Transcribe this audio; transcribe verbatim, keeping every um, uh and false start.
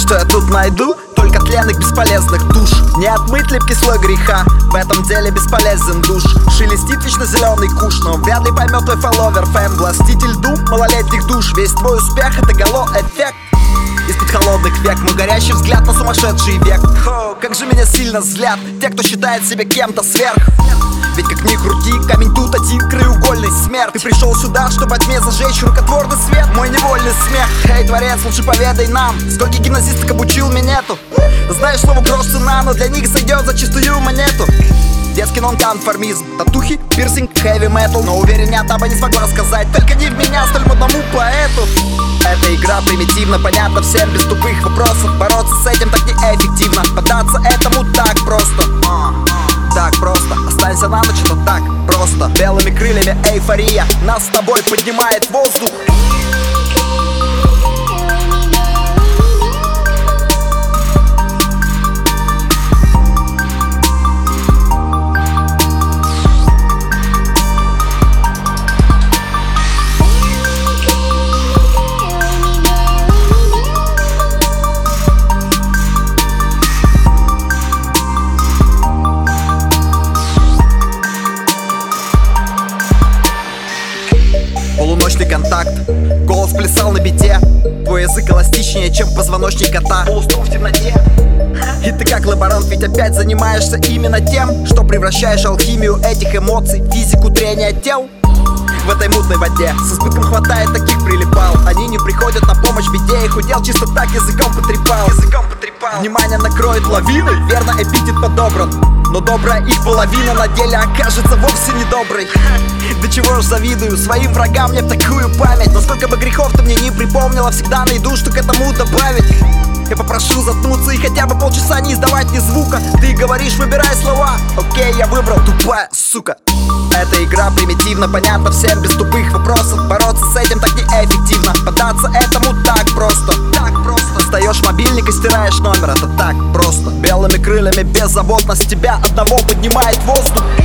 что я тут найду? Только тленных бесполезных душ. Не отмыть липкий слой греха, в этом деле бесполезен душ. Шелестит вечно зеленый куш, но вряд ли поймет твой фолловер, фэн. Властитель дум малолетних душ. Весь твой успех — это гало-эффект. Из-под холодных век мой горящий взгляд на сумасшедший век. О, как же меня сильно злят те, кто считает себя кем-то сверх. Ведь как ни крути, камень тут один, краеугольный смерть. Ты пришел сюда, чтобы тьме зажечь рукотворный свет. Мой невольный смех. Эй, творец, лучше поведай нам, сколько гимназисток обучил минету. Знаешь, слово грош цена, но для них сойдет за чистую монету. Детский нонконформизм, татухи, пирсинг, хэви метал. Но уверен, я таба не смогу рассказать, только не в меня, столь модному поэту. Эта игра примитивно, понятно всем без тупых вопросов. Бороться с этим так неэффективно, поддаться этому так просто. Так просто, останься на ночь, это так просто. Белыми крыльями эйфория нас с тобой поднимает в воздух. Полуночный контакт, голос плясал на бите. Твой язык эластичнее, чем позвоночник кота. Полуструн в темноте. И ты как лаборант ведь опять занимаешься именно тем, что превращаешь алхимию этих эмоций в физику трения тел. В этой мутной воде с избытком хватает таких прилипал. Они не приходят на помощь беде, их удел чисто так языком потрепал. Языком потрепал. Внимание накроет лавиной, верно, эпитет подобран. Но добрая их половина на деле окажется вовсе недоброй. До чего ж завидую своим врагам мне в такую память. Но сколько бы грехов ты мне не припомнила, всегда найду, что к этому добавить. Я попрошу заткнуться и хотя бы полчаса не издавать ни звука. Ты говоришь, выбирай слова. Окей, я выбрал, тупая сука. Эта игра примитивно, понятно всем без тупых вопросов. Бороться с этим так неэффективно, поддаться этому так просто. Так просто. Достаешь мобильник и стираешь номер, это так просто. Белыми крыльями беззаботность тебя одного поднимает в воздух.